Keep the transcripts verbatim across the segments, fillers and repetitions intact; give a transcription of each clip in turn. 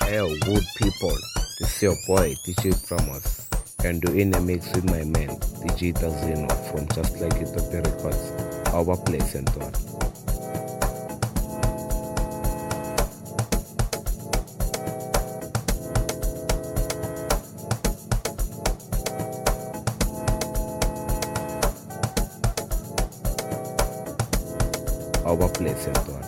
Hey, good people. This is your boy, D J Pramos, and you're in a mix with my man, D J Tazino from Just Like Ethiopia Records, our place and on. Our place and on.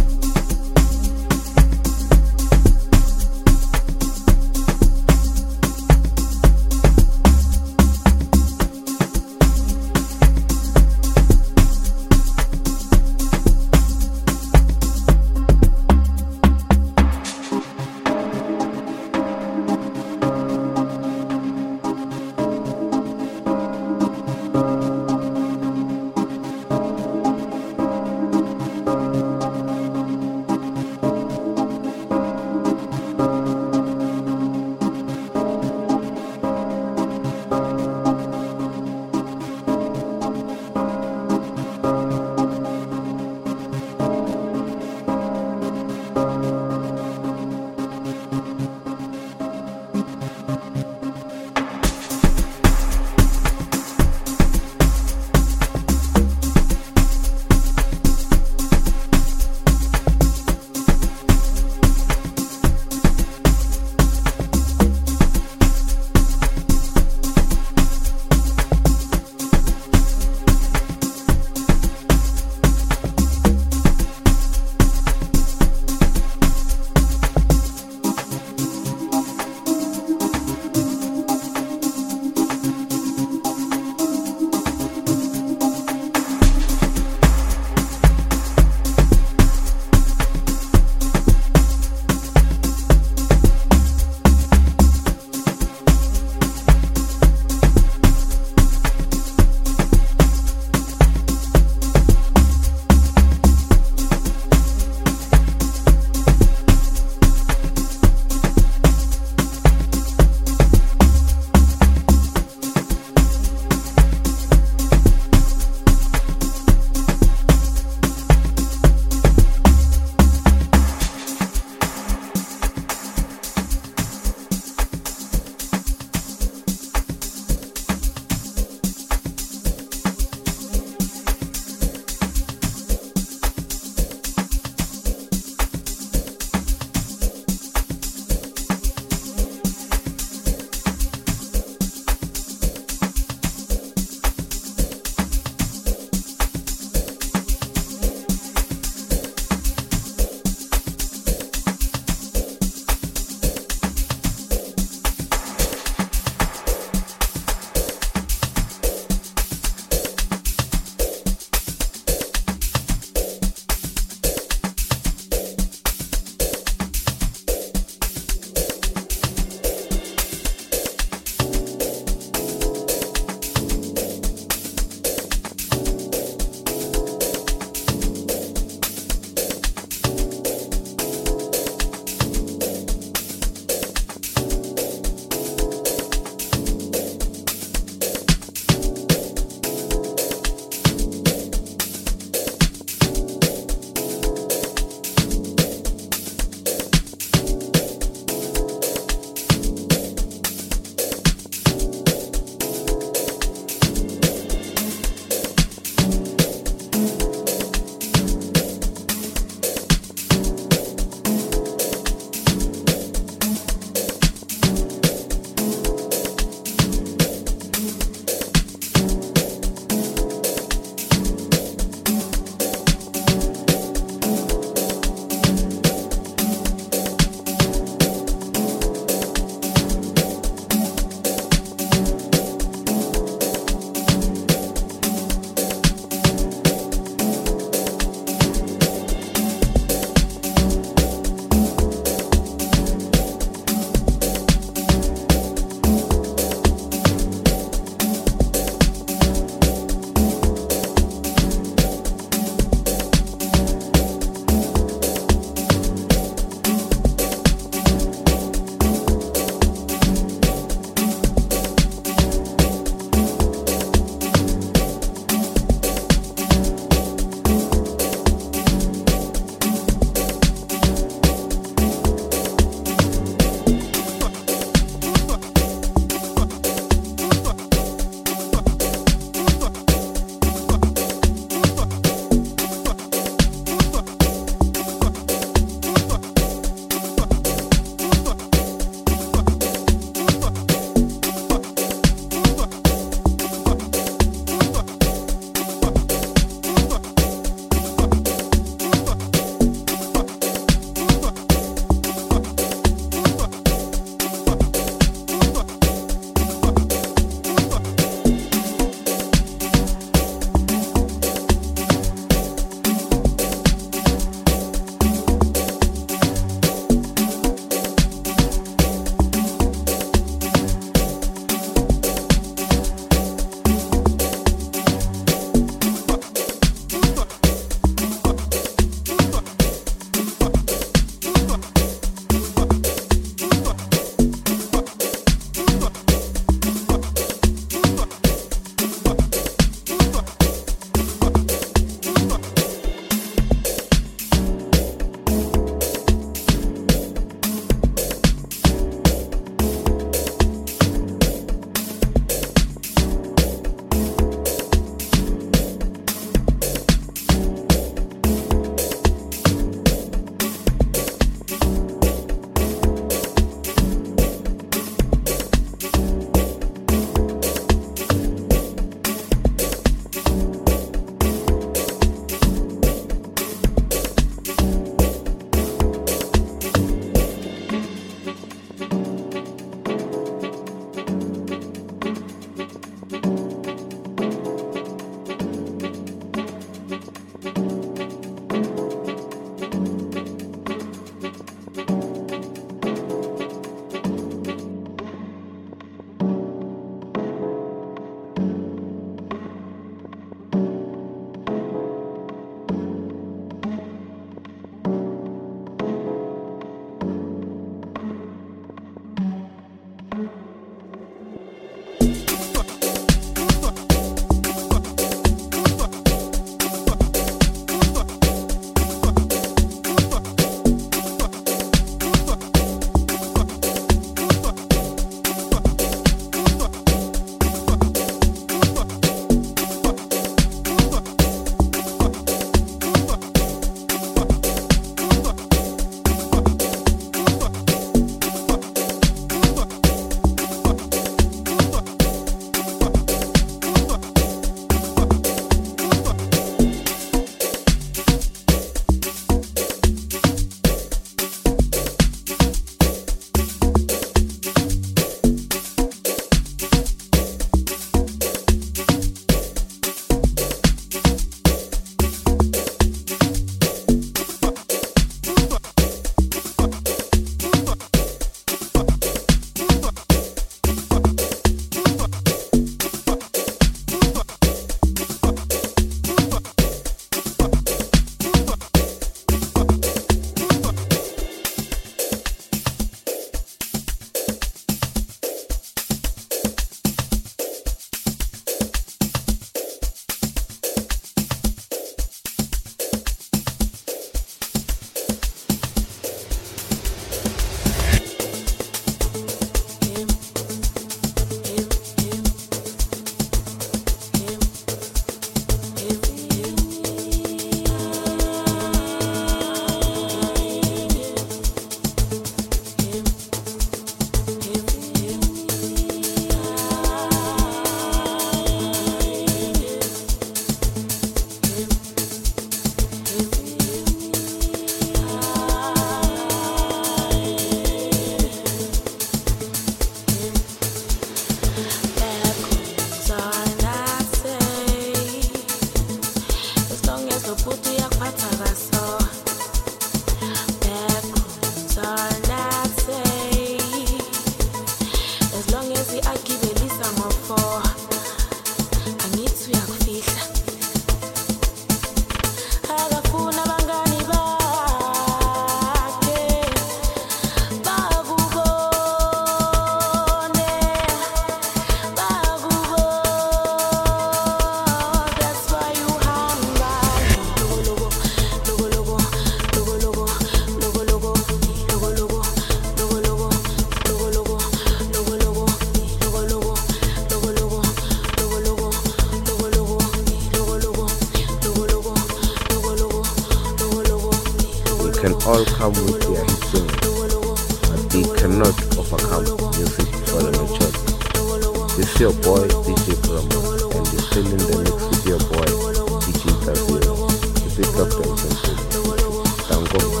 can all come with their history, but they cannot overcome music for the mature. This is your boy D J Promo, and you're still in the mix with your boy D J Tazino. Keep it up and simple. Tango.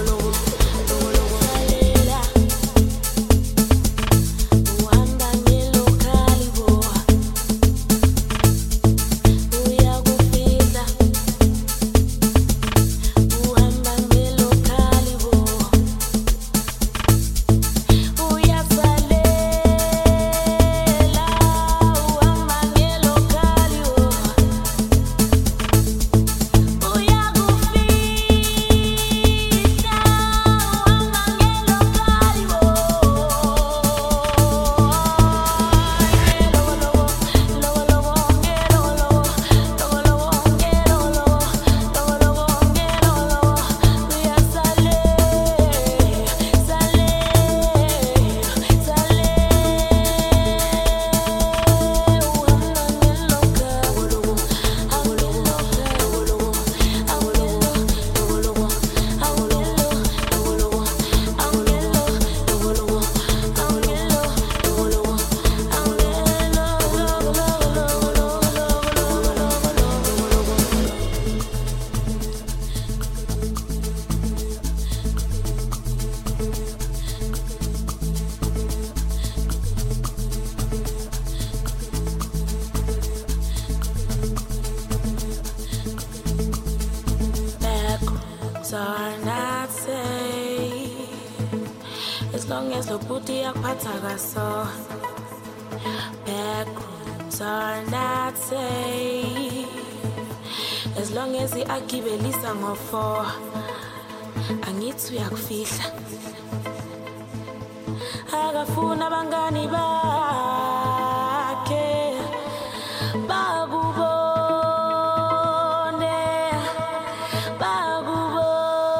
Are not safe as long as the booty akpathaga so. Backrooms are not safe as long as the akibelisa ngofo. Angithi uyakufihla akafuna abangani bakhe bakubone bakubone.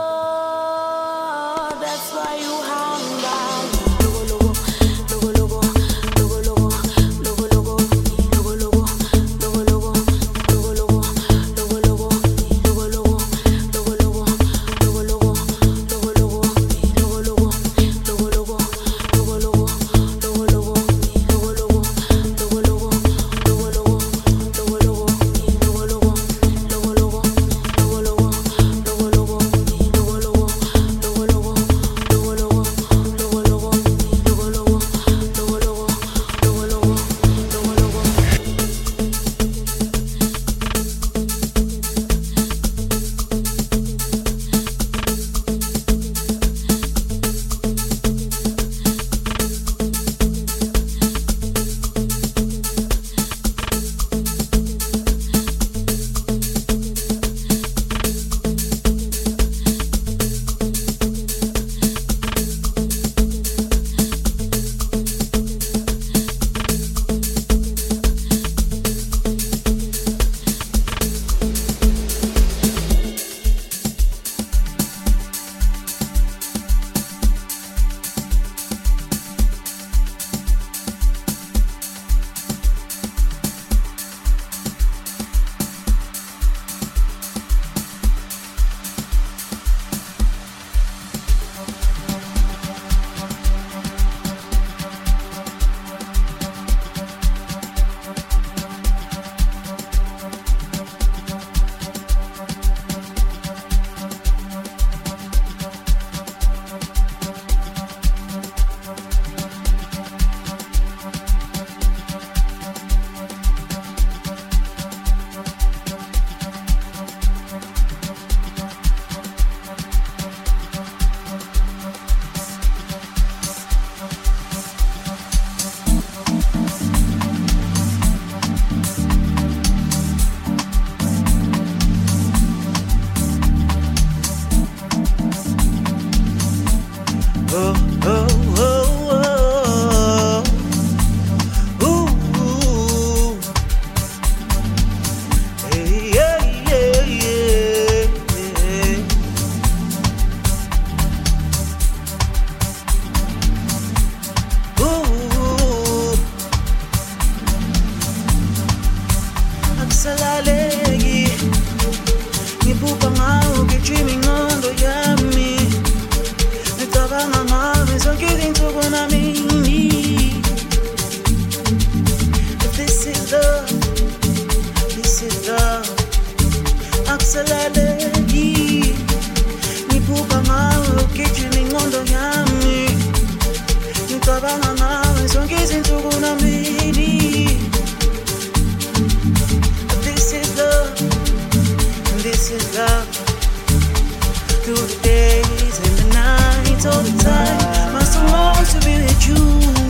That's why you hang down. Logo logo, logo logo, logo logo, logo logo, logo logo, logo logo, logo logo, logo logo, logo logo, logo logo, logo logo, logo logo, logo logo, logo logo, logo logo, logo logo, logo logo, logo logo, igijima ingqondo yami ngicabanga ngawe zonke izinsuku namini. This is love, this is love. Through the days and the nights, all the time, my soul longs to be with you.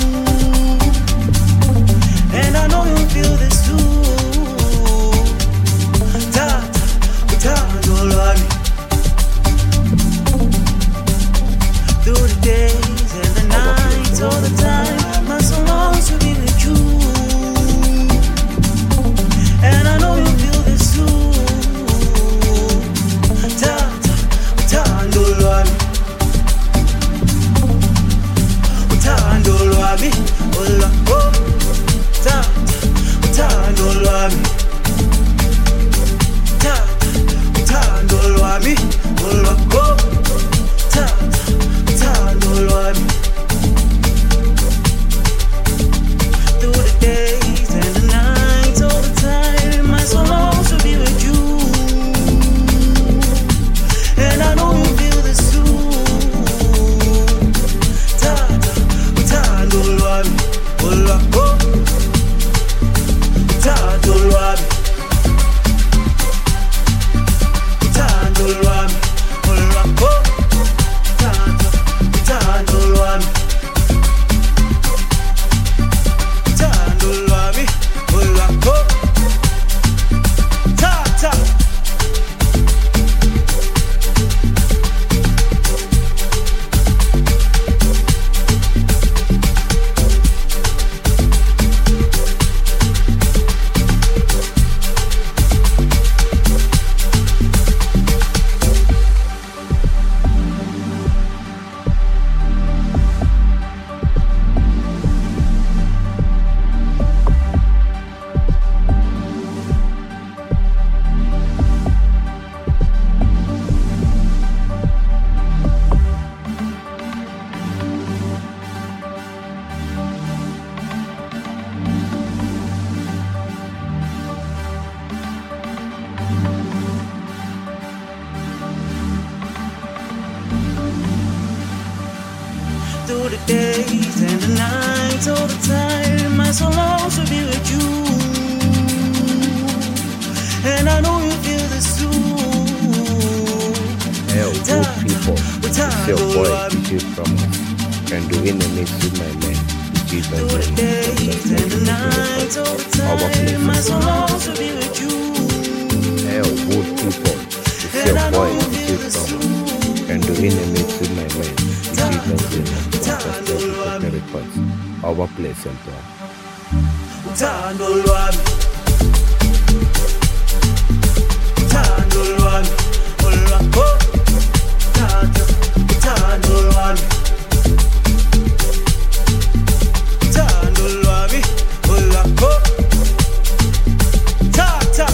And I know you feel this too. Ta ta ta dolwami. Through the days and the nights, all the time, my soul longs to be with you. And I know you feel this too. Ta ta ta dolwami. Ta dolwami. Ola oh. Ta ta dolwami. Ta ta dolwami. Ola oh. Ta ta dolwami. Through the days and the nights, all the time, my soul longs to be with you. And I know you feel this too. Ta ta ta dolwami. Ola oh. Ta dolwami. Ta dolwami. Ola oh. Ta ta ta dolwami. Ta dolwami. Ola oh. Ta ta. Through the days and the nights, all the time, my soul longs to be with you. And I know you feel this too. Hey, good people, it's your boy D J Promo, and doing a mix with my man D J Through the days and the nights, all the time, my soul longs to be with you. Hey, good people, it's your boy D J Promo, and doing a mix with my man D J Records. Our place center. Uthando lwami. Uthando lwami. Olwakho. Tata. Uthando lwami. Uthando lwami. Olwakho. Tata.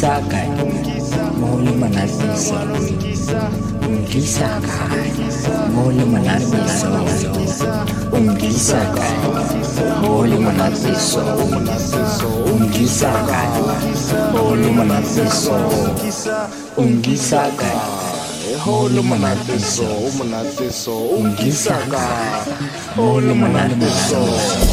ungisa kae mo le manatiso ungisa kae mo le manatiso ungisa kae mo le manatiso ungisa kae mo le manatiso ungisa kae mo le manatiso ungisa kae mo le manatiso